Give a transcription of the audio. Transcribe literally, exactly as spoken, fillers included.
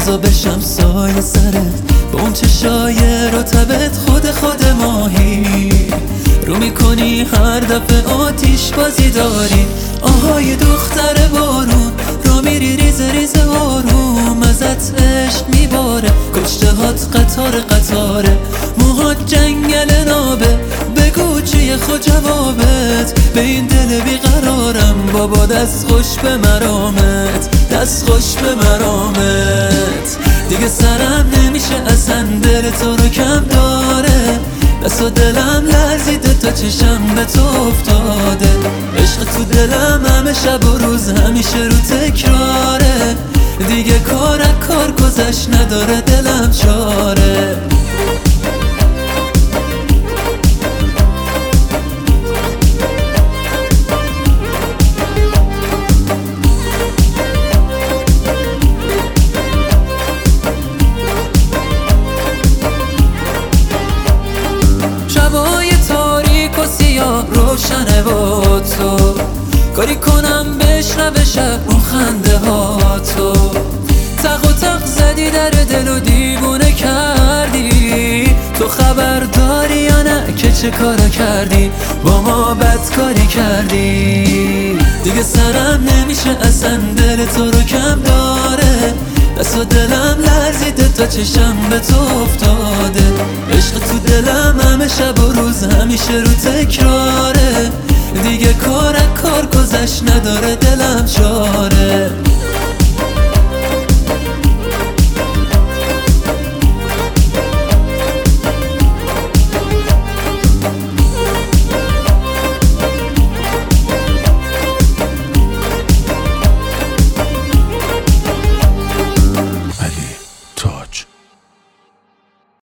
بزا بشم سایه سرت، با اون چشای رطبت خود خود ماهی رو میکنی هر دفعه آتیش بازی داری. آهای دختر بارون را میری ریز ریز آروم، ازت عشق میباره کشته هات قطار قطاره، موهات جنگل نابه بگو چیه خود جوابت، به این دل بیقرارم بابا دست خوش به مرامت، دست خوش به مرامت. دیگه سرم نمیشه اصلا دل تو رو کم داره، دست و دلم لرزیده تا چشم به تو افتاده، عشق تو دلم همه شب و روز همیشه رو تکراره، دیگه کار از کار گذشت نداره دلم چاره. شبای تاریک و سیاه روشنه با تو، کاری کنم بشنوه شب اون خنده ها تو، تق و تق زدی در دل و دیوونه کردی، تو خبر داری یا نه که چه کارا کردی، با ما بدکاری کردی. دیگه سرم نمیشه اصلا دل تو رو کم داره، دست و دلم لرزیده تا چشم به تو افتاده، عشق تو دلم همه شب و روز همیشه رو تکراره، دیگه کار از کار گذشت نداره دلم چاره.